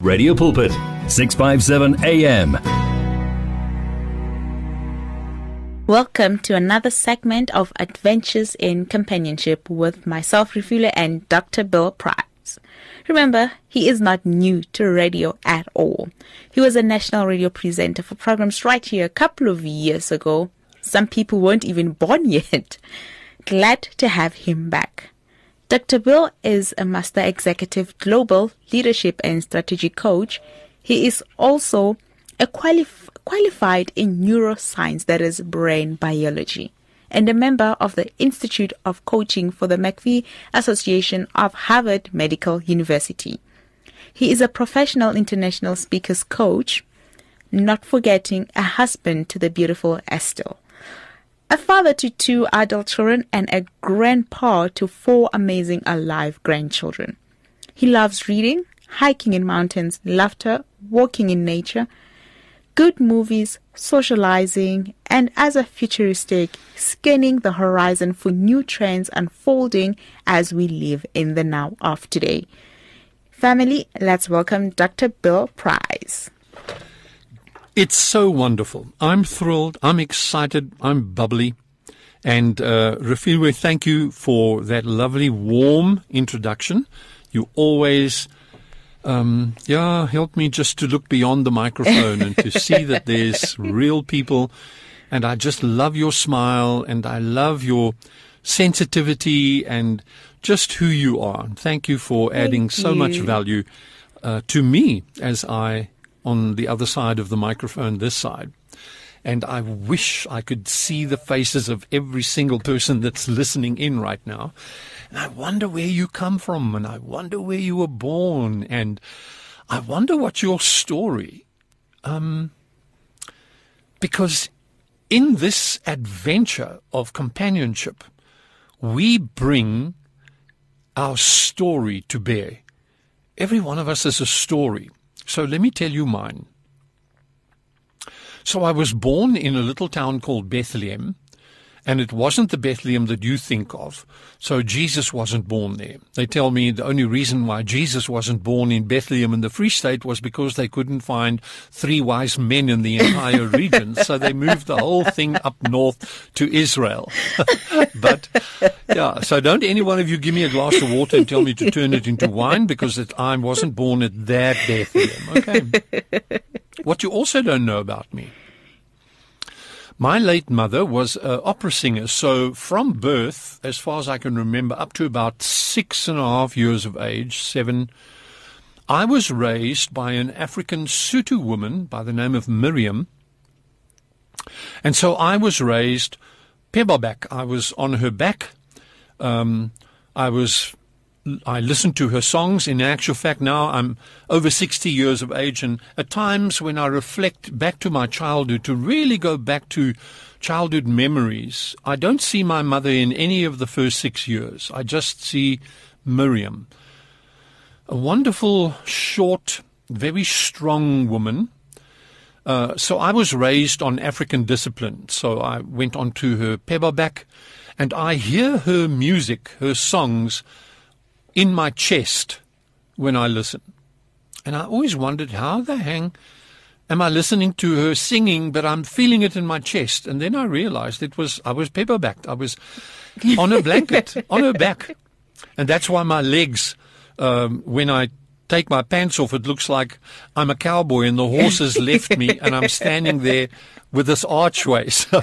Radio Pulpit, 657 AM. Welcome to another segment of Adventures in Companionship with myself, Refula, and Dr. Bill Price. Remember, he is not new to radio at all. He was a national radio presenter for programs right here a couple of years ago. Some people weren't even born yet. Glad to have him back. Dr. Bill is a Master Executive Global Leadership and Strategy Coach. He is also a qualified in neuroscience, that is brain biology, and a member of the Institute of Coaching for the McPhee Association of Harvard Medical University. He is a professional international speakers coach, not forgetting a husband to the beautiful Estelle, a father to 2 adult children, and a grandpa to 4 amazing alive grandchildren. He loves reading, hiking in mountains, laughter, walking in nature, good movies, socializing, and as a futuristic, scanning the horizon for new trends unfolding as we live in the now of today. Family, let's welcome Dr. Bill Price. It's so wonderful. I'm thrilled. I'm excited. I'm bubbly. And Refilwe, thank you for that lovely, warm introduction. You always, help me just to look beyond the microphone and to see that there's real people. And I just love your smile, and I love your sensitivity and just who you are. Thank you for adding so much value to me as I on the other side of the microphone, this side. And I wish I could see the faces of every single person that's listening in right now. And I wonder where you come from, and I wonder where you were born, and I wonder what's your story. Because in this adventure of companionship, we bring our story to bear. Every one of us has a story. So let me tell you mine. So I was born in a little town called Bethlehem, and it wasn't the Bethlehem that you think of. So Jesus wasn't born there. They tell me the only reason why Jesus wasn't born in Bethlehem in the Free State was because they couldn't find 3 wise men in the entire region. So they moved the whole thing up north to Israel. But, yeah, so don't any one of you give me a glass of water and tell me to turn it into wine, because I wasn't born at that Bethlehem. Okay. What you also don't know about me. My late mother was an opera singer, so from birth, as far as I can remember, up to about 6.5 years of age, 7, I was raised by an African Sotho woman by the name of Miriam. And so I was raised pebble-back. I was on her back. I listened to her songs. In actual fact, now I'm over 60 years of age, and at times when I reflect back to my childhood, to really go back to childhood memories, I don't see my mother in any of the first 6 years. I just see Miriam, a wonderful, short, very strong woman. So I was raised on African discipline. So I went on to her pebble-back, and I hear her music, her songs, in my chest when I listen. And I always wondered, how the hang am I listening to her singing, but I'm feeling it in my chest? And then I realized I was pebble-backed. I was on a blanket, on her back. And that's why my legs, when I take my pants off, it looks like I'm a cowboy and the horse has left me and I'm standing there with this archway. So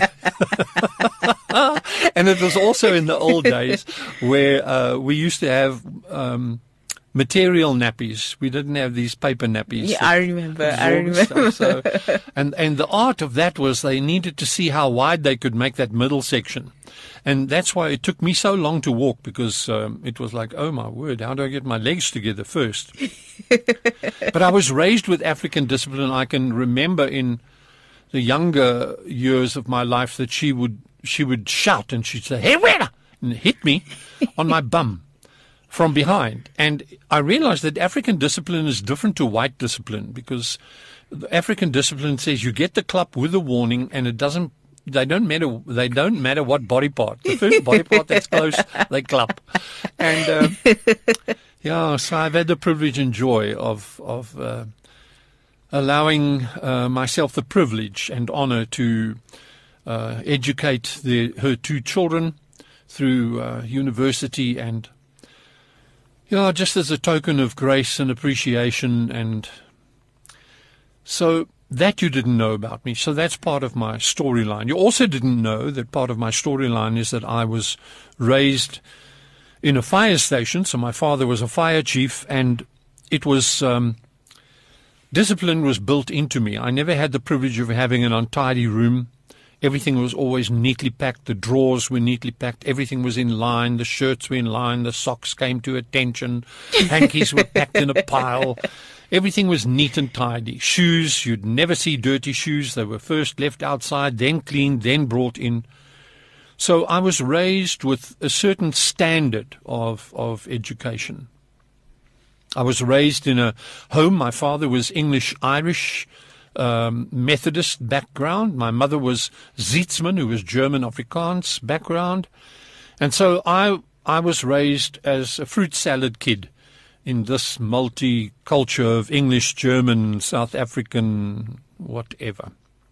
and it was also in the old days where we used to have material nappies. We didn't have these paper nappies. Yeah, I remember. So, and the art of that was they needed to see how wide they could make that middle section. And that's why it took me so long to walk, because it was like, oh my word, how do I get my legs together first? But I was raised with African discipline. I can remember in the younger years of my life that she would shout and she'd say, "Hey, where?" and hit me on my bum from behind. And I realized that African discipline is different to white discipline, because the African discipline says you get the clap with a warning, and it doesn't They don't matter. They don't matter what body part. The first body part that's close, they clap. And yeah, so I've had the privilege and joy of allowing myself the privilege and honor to educate her two children through university, and yeah, just as a token of grace and appreciation. And so that you didn't know about me. So that's part of my storyline. You also didn't know that part of my storyline is that I was raised in a fire station. So my father was a fire chief, and it was discipline was built into me. I never had the privilege of having an untidy room. Everything was always neatly packed. The drawers were neatly packed. Everything was in line. The shirts were in line. The socks came to attention. Hankies were packed in a pile. Everything was neat and tidy. Shoes, you'd never see dirty shoes. They were first left outside, then cleaned, then brought in. So I was raised with a certain standard of education. I was raised in a home. My father was English-Irish, Methodist background. My mother was Zietsman, who was German Afrikaans background. And so I was raised as a fruit salad kid in this multiculture of English, German, South African, whatever.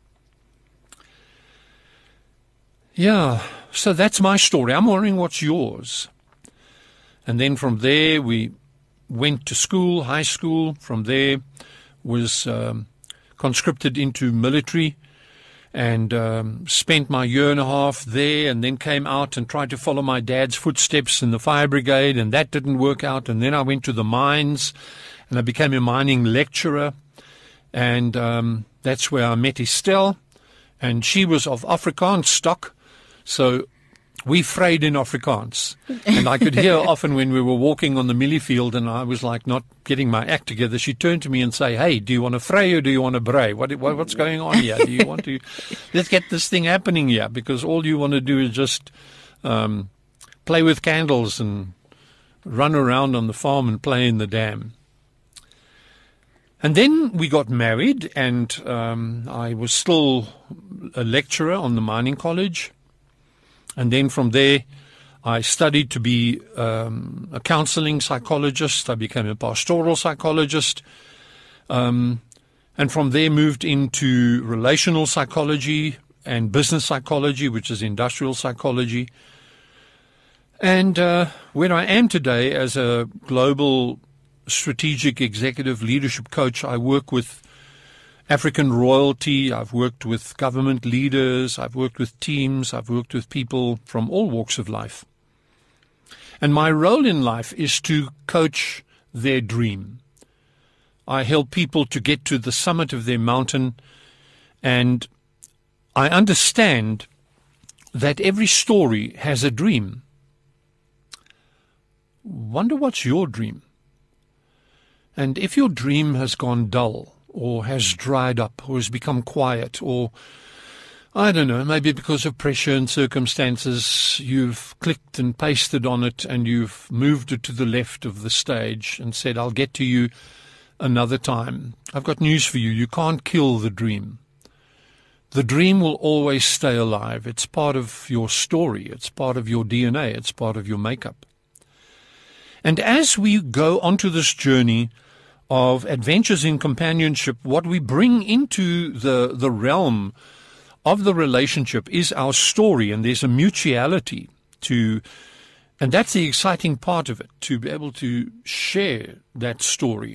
Yeah, so that's my story. I'm wondering what's yours. And then from there we went to school, high school. From there was conscripted into military, and spent my year and a half there, and then came out and tried to follow my dad's footsteps in the fire brigade, and that didn't work out. And then I went to the mines, and I became a mining lecturer, and that's where I met Estelle, and she was of Afrikaans stock, so we frayed in Afrikaans. And I could hear often when we were walking on the millie field and I was like not getting my act together, she'd turn to me and say, "Hey, do you want to fray or do you want to bray? What's going on here? Do you want to, let's get this thing happening here, because all you want to do is just play with candles and run around on the farm and play in the dam." And then we got married, and I was still a lecturer on the mining college. And then from there, I studied to be a counseling psychologist. I became a pastoral psychologist. And from there moved into relational psychology and business psychology, which is industrial psychology. And where I am today as a global strategic executive leadership coach, I work with African royalty, I've worked with government leaders, I've worked with teams, I've worked with people from all walks of life. And my role in life is to coach their dream. I help people to get to the summit of their mountain, and I understand that every story has a dream. Wonder what's your dream? And if your dream has gone dull, or has dried up, or has become quiet, or, I don't know, maybe because of pressure and circumstances, you've clicked and pasted on it and you've moved it to the left of the stage and said, "I'll get to you another time." I've got news for you. You can't kill the dream. The dream will always stay alive. It's part of your story. It's part of your DNA. It's part of your makeup. And as we go onto this journey of adventures in companionship, what we bring into the realm of the relationship is our story, and there's a mutuality and that's the exciting part of it, to be able to share that story.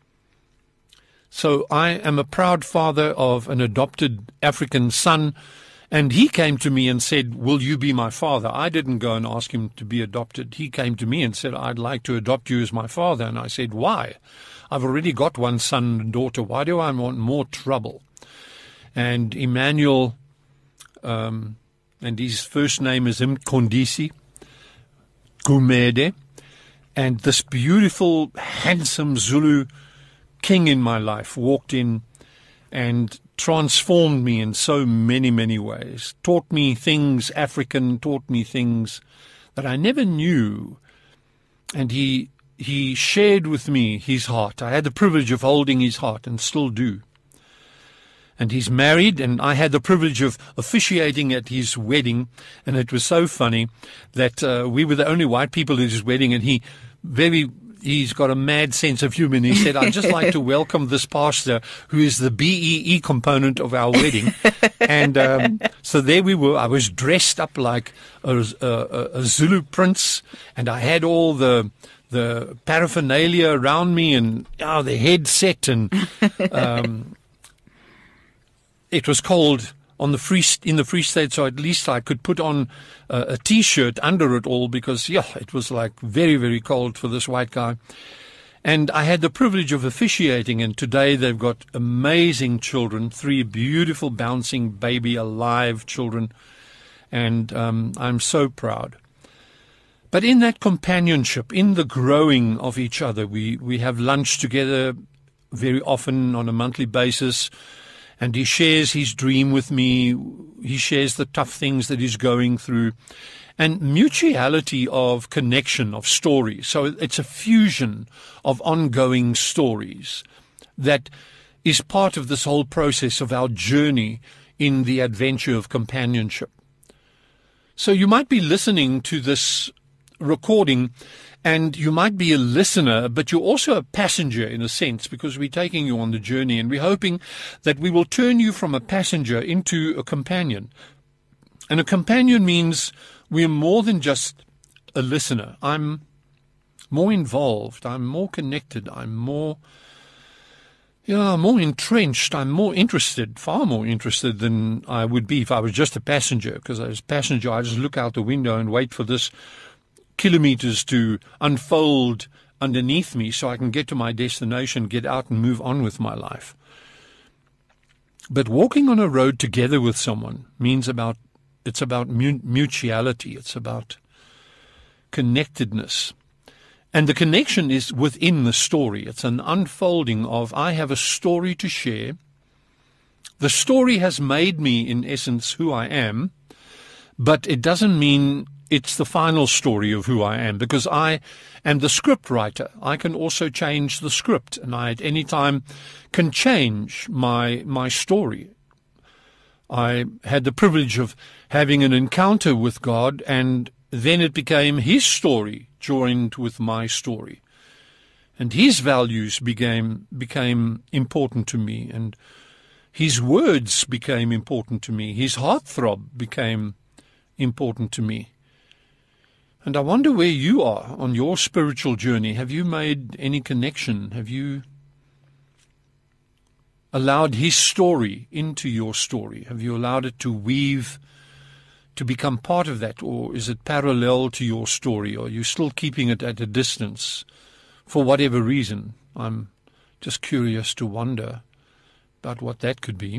So I am a proud father of an adopted African son, and he came to me and said, "Will you be my father?" I didn't go and ask him to be adopted. He came to me and said, "I'd like to adopt you as my father." And I said, "Why? I've already got one son and daughter. Why do I want more trouble?" And Emmanuel, and his first name is Mkondisi Gumede, and this beautiful, handsome Zulu king in my life walked in and transformed me in so many, many ways, taught me things African, taught me things that I never knew, and he shared with me his heart. I had the privilege of holding his heart and still do. And he's married, and I had the privilege of officiating at his wedding, and it was so funny that we were the only white people at his wedding, and he's got a mad sense of humor. And he said, I'd just like to welcome this pastor who is the BEE component of our wedding. And so there we were. I was dressed up like a Zulu prince, and I had all the paraphernalia around me, and the headset, and it was cold in the Free State, so at least I could put on a T-shirt under it all, because it was like very, very cold for this white guy. And I had the privilege of officiating, and today they've got amazing children, 3 beautiful bouncing baby alive children, and I'm so proud. But in that companionship, in the growing of each other, we have lunch together very often on a monthly basis. And he shares his dream with me. He shares the tough things that he's going through. And mutuality of connection, of stories. So it's a fusion of ongoing stories that is part of this whole process of our journey in the adventure of companionship. So you might be listening to this recording, and you might be a listener, but you're also a passenger in a sense, because we're taking you on the journey, and we're hoping that we will turn you from a passenger into a companion. And a companion means we're more than just a listener. I'm more involved. I'm more connected. I'm more entrenched. I'm more interested, far more interested than I would be if I was just a passenger, because as a passenger, I just look out the window and wait for this kilometers to unfold underneath me so I can get to my destination, get out and move on with my life. But walking on a road together with someone means it's about mutuality. It's about connectedness. And the connection is within the story. It's an unfolding of, I have a story to share. The story has made me, in essence, who I am, but it doesn't mean it's the final story of who I am, because I am the script writer. I can also change the script, and I at any time can change my story. I had the privilege of having an encounter with God, and then it became his story joined with my story. And his values became important to me, and his words became important to me. His heartthrob became important to me. And I wonder where you are on your spiritual journey. Have you made any connection? Have you allowed his story into your story? Have you allowed it to weave, to become part of that? Or is it parallel to your story? Or are you still keeping it at a distance for whatever reason? I'm just curious to wonder about what that could be.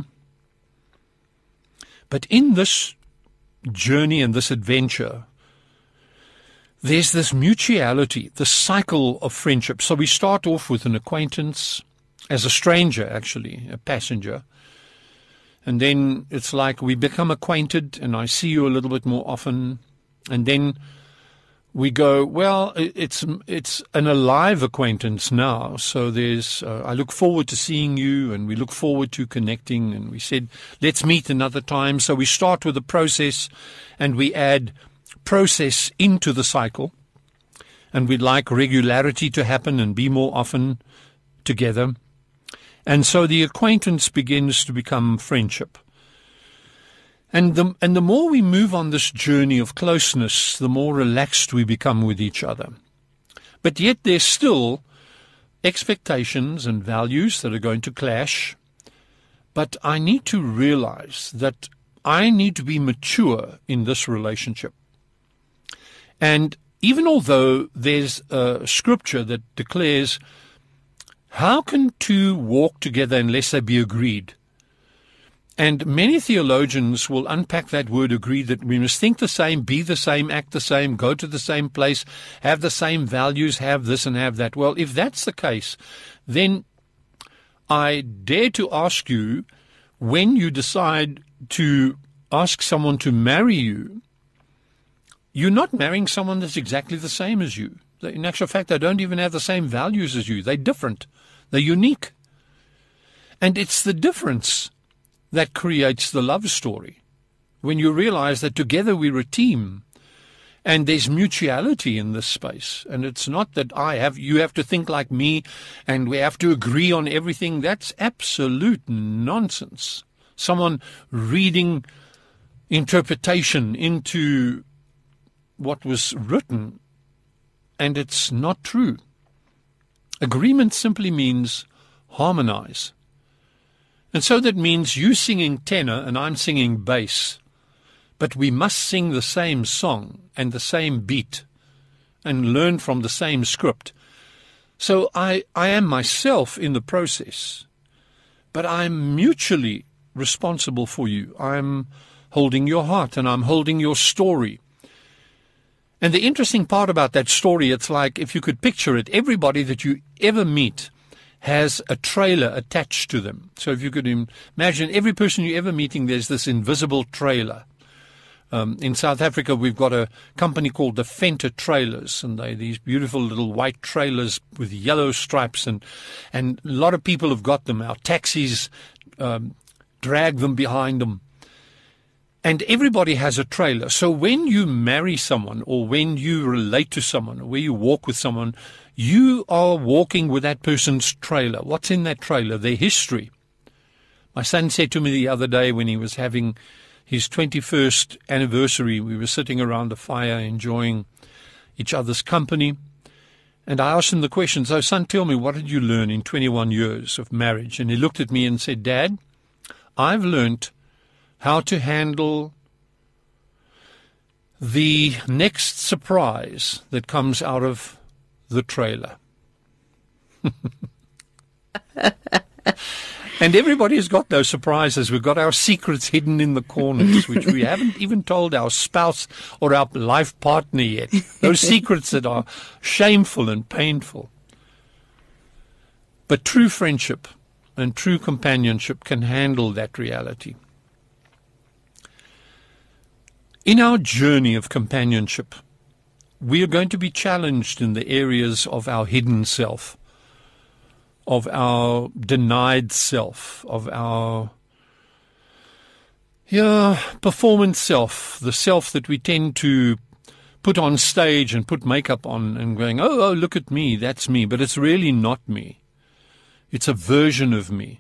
But in this journey and this adventure, there's this mutuality, the cycle of friendship. So we start off with an acquaintance, as a stranger actually, a passenger. And then it's like we become acquainted, and I see you a little bit more often. And then we go, well, it's an alive acquaintance now. So there's, I look forward to seeing you, and we look forward to connecting. And we said, let's meet another time. So we start with a process, and we add process into the cycle, and we'd like regularity to happen and be more often together. And so the acquaintance begins to become friendship. And the more we move on this journey of closeness, the more relaxed we become with each other. But yet there's still expectations and values that are going to clash. But I need to realize that I need to be mature in this relationship. And even although there's a scripture that declares, how can two walk together unless they be agreed? And many theologians will unpack that word agreed, that we must think the same, be the same, act the same, go to the same place, have the same values, have this and have that. Well, if that's the case, then I dare to ask you, when you decide to ask someone to marry you, you're not marrying someone that's exactly the same as you. In actual fact, they don't even have the same values as you. They're different. They're unique. And it's the difference that creates the love story. When you realize that together we're a team, and there's mutuality in this space. And it's not that you have to think like me and we have to agree on everything. That's absolute nonsense. Someone reading interpretation into what was written, and it's not true. Agreement simply means harmonize. And so that means you singing tenor and I'm singing bass. But we must sing the same song and the same beat and learn from the same script. So I am myself in the process, but I'm mutually responsible for you. I'm holding your heart and I'm holding your story. And the interesting part about that story, it's like, if you could picture it, everybody that you ever meet has a trailer attached to them. So if you could imagine every person you're ever meeting, there's this invisible trailer. In South Africa, we've got a company called the Venter Trailers, and they're these beautiful little white trailers with yellow stripes, and a lot of people have got them. Our taxis drag them behind them. And everybody has a trailer. So when you marry someone, or when you relate to someone, or when you walk with someone, you are walking with that person's trailer. What's in that trailer? Their history. My son said to me the other day when he was having his 21st anniversary, we were sitting around the fire enjoying each other's company. And I asked him the question, so son, tell me, what did you learn in 21 years of marriage? And he looked at me and said, Dad, I've learned how to handle the next surprise that comes out of the trailer. And everybody has got those surprises. We've got our secrets hidden in the corners, which we haven't even told our spouse or our life partner yet. Those secrets that are shameful and painful. But true friendship and true companionship can handle that reality. In our journey of companionship, we are going to be challenged in the areas of our hidden self, of our denied self, of our performance self, the self that we tend to put on stage and put makeup on and going, oh, look at me, that's me. But it's really not me. It's a version of me.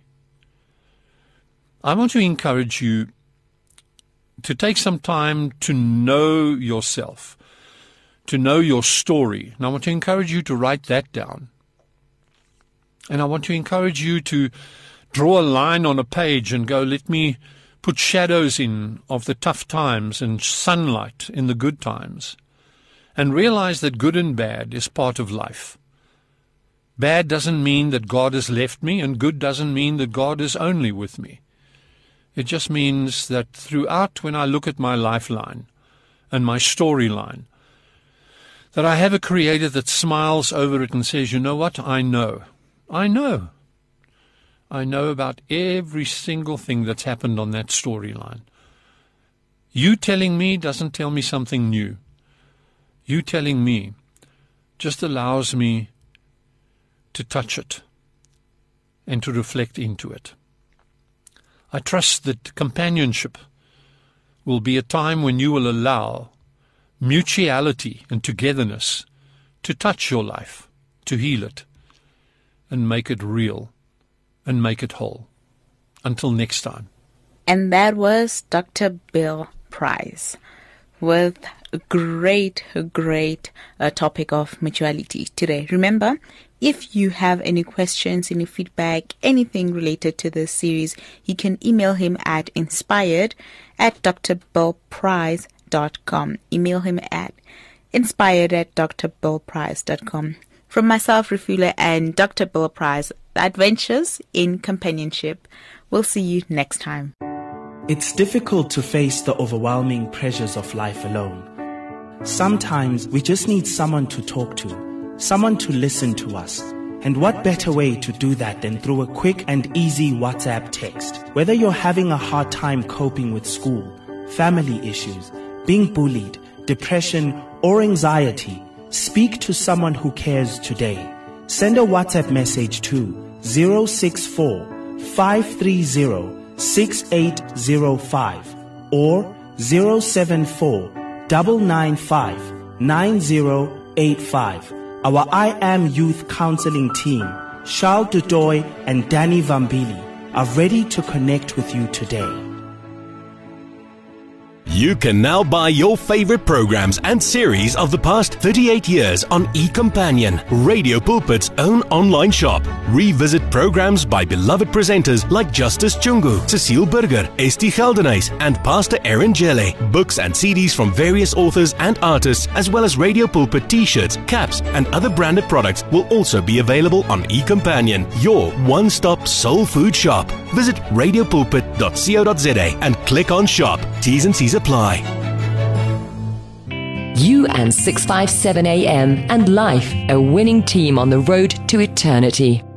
I want to encourage you to take some time to know yourself, to know your story. And I want to encourage you to write that down. And I want to encourage you to draw a line on a page and go, let me put shadows in of the tough times and sunlight in the good times. And realize that good and bad is part of life. Bad doesn't mean that God has left me, and good doesn't mean that God is only with me. It just means that throughout, when I look at my lifeline and my storyline, that I have a Creator that smiles over it and says, you know what, I know about every single thing that's happened on that storyline. You telling me doesn't tell me something new. You telling me just allows me to touch it and to reflect into it. I trust that companionship will be a time when you will allow mutuality and togetherness to touch your life, to heal it, and make it real, and make it whole. Until next time. And that was Dr. Bill Price with a great topic of mutuality today. Remember, if you have any questions, any feedback, anything related to this series, you can email him at inspired@drbillprice.com. Email him at inspired@drbillprice.com. From myself, Refula, and Dr. Bill Price, Adventures in Companionship. We'll see you next time. It's difficult to face the overwhelming pressures of life alone. Sometimes we just need someone to talk to, someone to listen to us. And what better way to do that than through a quick and easy WhatsApp text? Whether you're having a hard time coping with school, family issues, being bullied, depression, or anxiety, speak to someone who cares today. Send a WhatsApp message to 064 530 6805 or 074 995 9085. Our I Am Youth Counseling team, Charles Dudoy and Danny Vambili, are ready to connect with you today. You can now buy your favorite programs and series of the past 38 years on eCompanion, Radio Pulpit's own online shop. Revisit programs by beloved presenters like Justice Chungu, Cecile Burger, Esti Geldenhuys, and Pastor Aaron Jelle. Books and CDs from various authors and artists, as well as Radio Pulpit t-shirts, caps, and other branded products will also be available on eCompanion, your one-stop soul food shop. Visit radiopulpit.co.za and click on shop. T's and C's apply. You and 657 AM and Life, a winning team on the road to eternity.